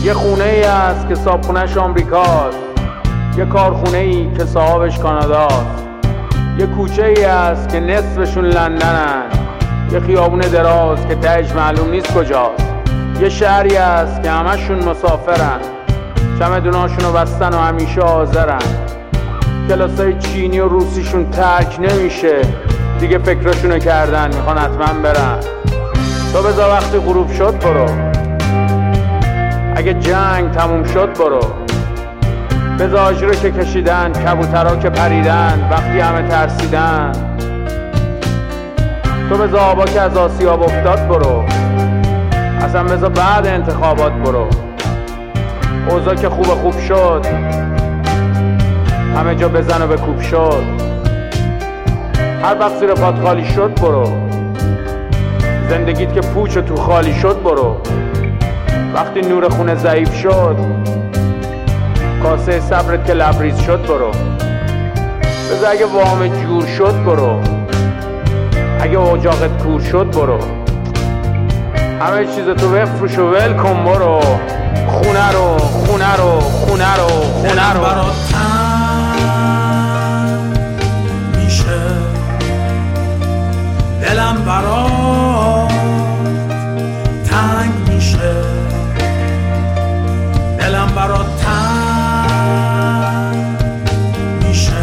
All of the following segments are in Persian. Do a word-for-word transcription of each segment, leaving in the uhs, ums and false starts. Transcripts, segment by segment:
یه خونه ای هست که صابخونه‌اش آمریکاست، یه کارخونه ای که صاحبش کاناداست، یه کوچه ای هست که نصفشون لندنن، یه خیابون دراز که تهش معلوم نیست کجاست، یه شهری هست که همشون مسافرن، چمدوناشونو بستن و همیشه حاضرن، کلاسای چینی و روسیشون ترک نمیشه، دیگه فکرشونو کردن میخوان حتما برن. تو بذار وقتی غروب شد برو، اگه جنگ تموم شد برو، بذار آجرو که کشیدن، کبوترها که پریدن وقتی همه ترسیدن، تو بذار آبا که از آسیاب افتاد برو، اصلا بذار بعد انتخابات برو، اوضاع که خوب خوب شد همه جا بزن و بکوب شد، هر وقت زیر پات خالی شد برو، زندگیت که پوچ و تو خالی شد برو، وقتی نور خونه ضعیف شد کاسه صبرت که لبریز شد برو، بذار اگه وام جور شد برو، اگه اجاقت کور شد برو، همه چیز تو بفروش و ول کن برو، خونه رو خونه رو خونه رو خونه رو برات تنگ میشه، دلم برات تنگ میشه، دلم برات تنگ میشه،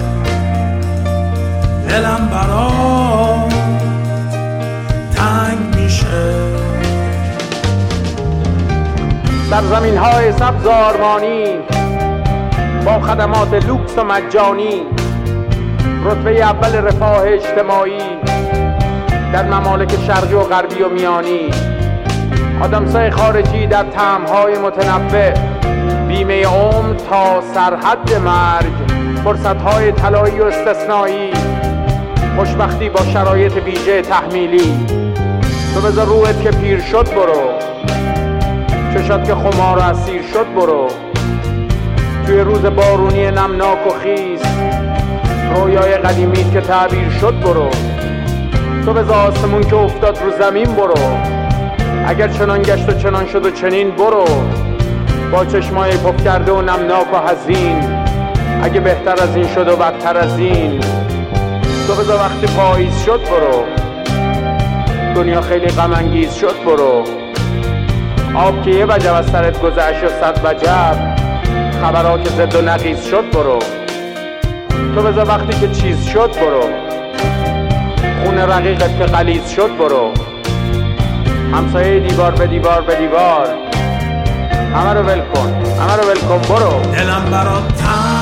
دلم برات تنگ میشه. سرزمین های سبز آرمانی با خدمات لوکس و مجانی، رتبه اول رفاه اجتماعی در ممالک شرقی و غربی و میانی، آدمسای خارجی در طعم‌های متنوع، بیمه عمر تا سرحد مرگ، فرصت‌های طلایی و استثنایی، خوشبختی با شرایط ویژه تحمیلی. تو بذار روحت که پیر شد برو، چشات که خمار و اسیر شد برو، توی روز بارونی نمناک و خیس رویای قدیمیت که تعبیر شد برو، تو بذار آسمون که افتاد رو زمین برو، اگر چنان گشت و چنان شد و چنین برو، با چشمای پف کرده و نمناک و حزین، اگه بهتر از این شد و بدتر از این، تو بذار وقتی پاییز شد برو، دنیا خیلی غم انگیز شد برو، آب که یه وجب از سرت گذشت و صد وجب، خبرها که زد و نقیز شد برو، تو بذار وقتی که چیز شد برو، خون رقیقت که غلیظ شد برو، همسایه دیوار به دیوار به دیوار، همه رو ول کن همه رو ول کن برو، دلم برات تنگ